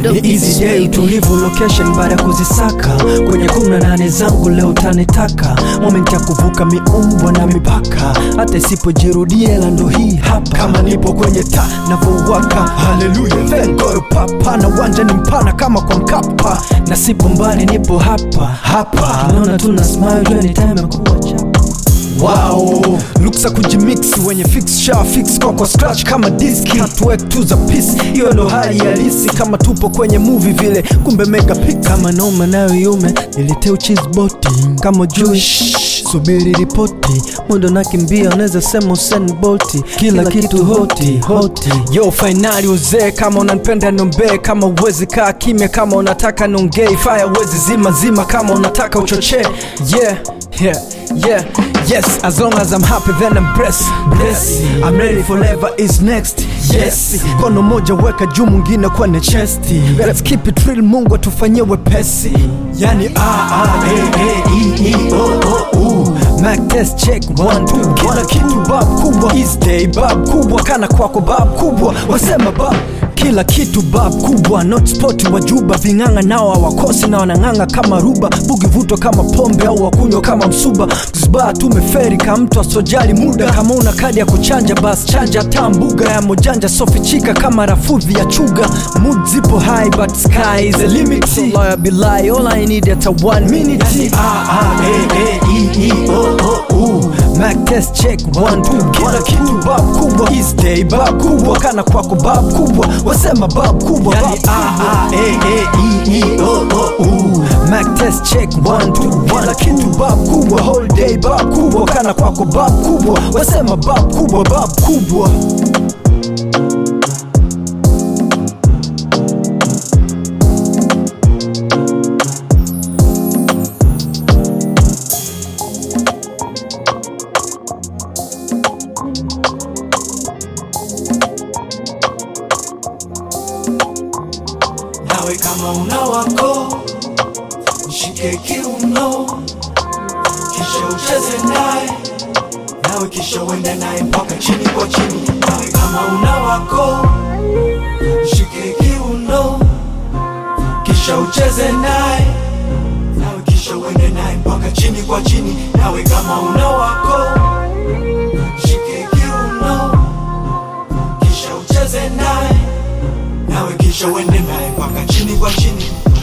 Ni easy day, tulivu location baada kuzisaka. Kwenye 18 zangu leo tanitaka. Moment ya kuvuka miumbwa na mipaka. Hata isipojirudia la ndo hii hapa. Kama nipo kwenye taa navowaka, hallelujah, thank God papa. Na uwanja ni mpana kama kwa Mkapa. Na sipo mbali nipo hapa. Tunaona tuna smile anytime ya kuwa chapa. Wow, luksa kujimix wenye fix sha fix kwa scratch kama diski. Hatuwek tu za peace, hiyo ndo hali halisi. Kama tupo kwenye movie vile, kumbe mega pick. Kama noma nayo yume, niliteu cheese boti. Kama Jewish, subiri ripoti. Mundo nakimbia, unaweza sema Usain Bolt. Kila kitu hoti. Yo, finali uzee, kama unanipenda nombe. Kama uwezi kaa kimya, kama unataka nongei. Fire uwezi zima, kama unataka uchoche. Yeah, yes, as long as I'm happy then I'm blessed. I'm ready forever is next. Yes, kono moja weka juu mwingine kwenye chesti. Let's keep it real, Mungu atufanyie wepesi. Yani Mac test check 1 2. Kila kitu bab kubwa, is day bab kubwa. Kana kwako bab kubwa, wasema bab. Kila kitu bab kubwa, not spot wajuba. Vinganga nao hawakosi na wananganga kama ruba. Bugi vuto kama pombe au wakunywa kama msuba. Kuzbaa tumeferi kama mtu asojali muda. Kama una kadi ya kuchanja bas chanja tambuga. Ya mojanja sofichika kama rafudhi ya chuga. Mood zipo high but sky is the limit. So lawyer be lie, all I need at a 1 minute. Mac test check 1 2. Kila kitu bab kubwa, is day bab kubwa. Kana kwako bab kubwa, wasema bab kubwa. Yani Mac test check 1 2. Kila kitu bab kubwa, whole day bab kubwa. Kana kwako bab kubwa, wasema bab kubwa. Nawe kama una wako, mshike kiuno, kisha ucheze naye. Nawe kisha uende naye mpaka chini kwa chini. Nawe kama una wako, mshike kiuno, kisha ucheze naye. Nawe kisha uende naye mpaka chini kwa chini. Nawe kama una wako, mshike kiuno, kisha ucheze naye. Nawe kisha uende naye mpaka chini kwa chini.